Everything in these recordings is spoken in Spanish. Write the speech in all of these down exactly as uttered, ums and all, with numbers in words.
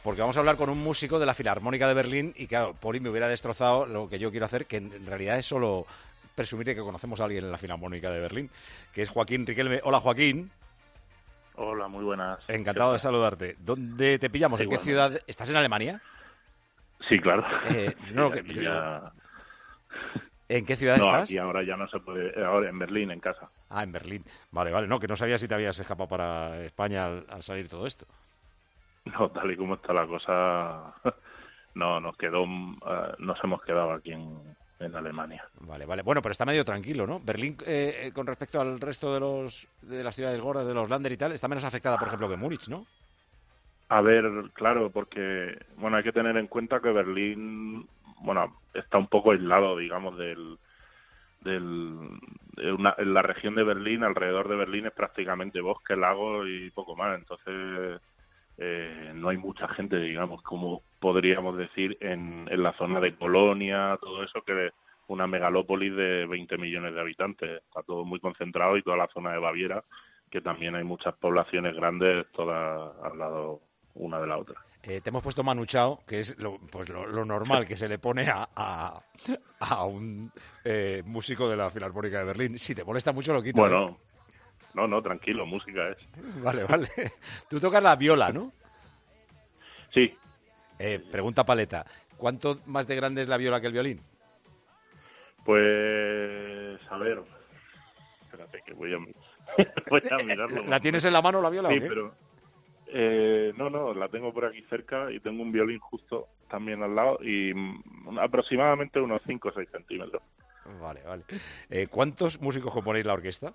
porque vamos a hablar con un músico de la Filarmónica de Berlín y claro, Poli me hubiera destrozado lo que yo quiero hacer, que en realidad es solo presumir de que conocemos a alguien en la Filarmónica de Berlín, que es Joaquín Riquelme. Hola, Joaquín. Hola, muy buenas. Encantado de saludarte. ¿Dónde te pillamos? ¿En qué ciudad? ¿Estás en Alemania? Sí, claro. Eh, no, sí, que, ya... ¿En qué ciudad no, estás? Aquí ahora ya no se puede. Ahora en Berlín, en casa. Ah, en Berlín. Vale, vale. No, que no sabía si te habías escapado para España al, al salir todo esto. No, tal y como está la cosa, no, nos quedó, uh, nos hemos quedado aquí en, en Alemania. Vale, vale. Bueno, pero está medio tranquilo, ¿no? Berlín, eh, con respecto al resto de los de las ciudades gordas, de los Länder y tal, está menos afectada, por ejemplo, que Múnich, ¿no? A ver, claro, porque, bueno, hay que tener en cuenta que Berlín, bueno, está un poco aislado, digamos, del... del de una, en la región de Berlín, alrededor de Berlín, es prácticamente bosque, lago y poco más. Entonces... Eh, no hay mucha gente, digamos, como podríamos decir, en, en la zona de Colonia, todo eso, que es una megalópolis de veinte millones de habitantes. Está todo muy concentrado y toda la zona de Baviera, que también hay muchas poblaciones grandes, todas al lado una de la otra. Eh, te hemos puesto Manu Chao, que es lo, pues lo, lo normal que se le pone a, a, a un eh, músico de la Filarmónica de Berlín. Si te molesta mucho, lo quito. Bueno... ¿eh? No, no, tranquilo, música es. Vale, vale. Tú tocas la viola, ¿no? Sí. Eh, pregunta Paleta, ¿cuánto más de grande es la viola que el violín? Pues, a ver, espérate que voy a, voy a mirarlo. ¿La tienes en la mano la viola sí, o qué? pero eh, no, no, la tengo por aquí cerca y tengo un violín justo también al lado y aproximadamente unos cinco o seis centímetros. Vale, vale. Eh, ¿Cuántos músicos componéis la orquesta?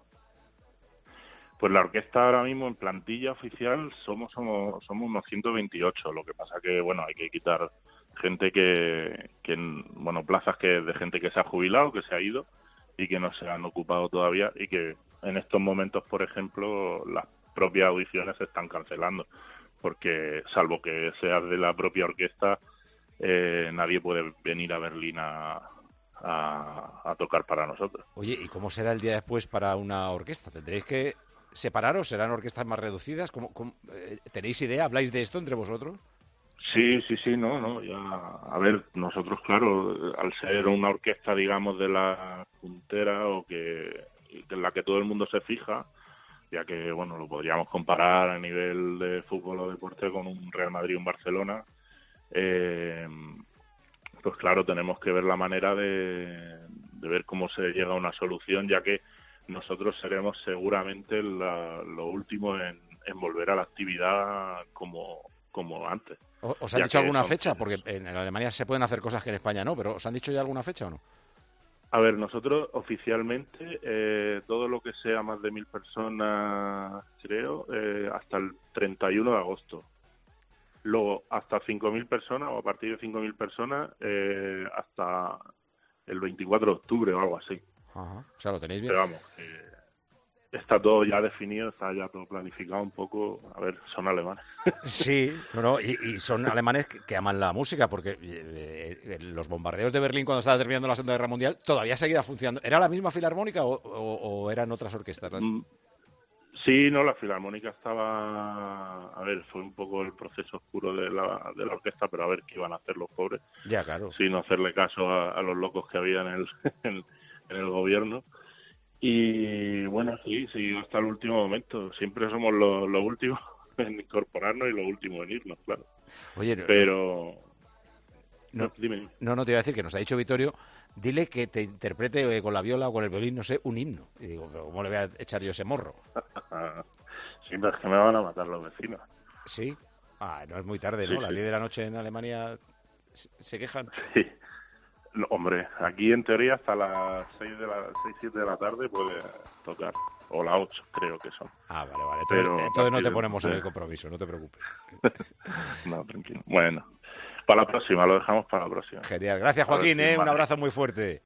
Pues la orquesta ahora mismo en plantilla oficial somos somos, somos unos ciento veintiocho, lo que pasa que, bueno, hay que quitar gente que, que, bueno, plazas que de gente que se ha jubilado, que se ha ido y que no se han ocupado todavía y que en estos momentos, por ejemplo, las propias audiciones se están cancelando, porque salvo que seas de la propia orquesta, eh, nadie puede venir a Berlín a, a, a tocar para nosotros. Oye, ¿y cómo será el día después para una orquesta? ¿Tendréis que separaros? ¿Serán orquestas más reducidas? ¿Cómo, cómo, eh, ¿Tenéis idea? ¿Habláis de esto entre vosotros? Sí, sí, sí, no, no, ya, a ver, nosotros, claro, al ser una orquesta, digamos, de la puntera o que en la que todo el mundo se fija, ya que, bueno, lo podríamos comparar a nivel de fútbol o deporte con un Real Madrid o un Barcelona, eh, pues claro, tenemos que ver la manera de, de ver cómo se llega a una solución, ya que nosotros seremos seguramente la, lo último en, en volver a la actividad como, como antes. ¿Os han dicho alguna fecha? Porque en Alemania se pueden hacer cosas que en España no, pero ¿os han dicho ya alguna fecha o no? A ver, nosotros oficialmente eh, todo lo que sea más de mil personas, creo, eh, hasta el treinta y uno de agosto. Luego, hasta cinco mil personas o a partir de cinco mil personas eh, hasta el veinticuatro de octubre o algo así. Ajá. O sea, lo tenéis bien. Pero vamos, eh, está todo ya definido, está ya todo planificado un poco. A ver, son alemanes. Sí, no, no, y, y son alemanes que, que aman la música, porque eh, eh, los bombardeos de Berlín cuando estaba terminando la Segunda Guerra Mundial todavía seguía funcionando. ¿Era la misma Filarmónica o, o, o eran otras orquestas? Mm, sí, no, la Filarmónica estaba... A ver, fue un poco el proceso oscuro de la, de la orquesta, pero a ver qué iban a hacer los pobres. Ya, claro. Sin hacerle caso a, a los locos que había en el, en, en el gobierno. Y bueno, sí, sí, hasta el último momento. Siempre somos los lo últimos en incorporarnos y los últimos en irnos, claro. Oye, pero... No, no, dime. no, no te iba a decir que nos ha dicho Vittorio, dile que te interprete eh, con la viola o con el violín, no sé, un himno. Y digo, pero ¿cómo le voy a echar yo ese morro? Sí, pero es que me van a matar los vecinos. ¿Sí? Ah, no es muy tarde, ¿no? Sí, Las sí. diez de la noche en Alemania se quejan. Sí. No, hombre, aquí en teoría hasta las seis de la seis siete de la tarde puede tocar, o las ocho creo que son. Ah, vale, vale. Entonces, Pero entonces no te ponemos de... en el compromiso, no te preocupes. No, tranquilo. Bueno, para la próxima, lo dejamos para la próxima. Genial. Gracias, Joaquín, ¿eh? Un abrazo muy fuerte.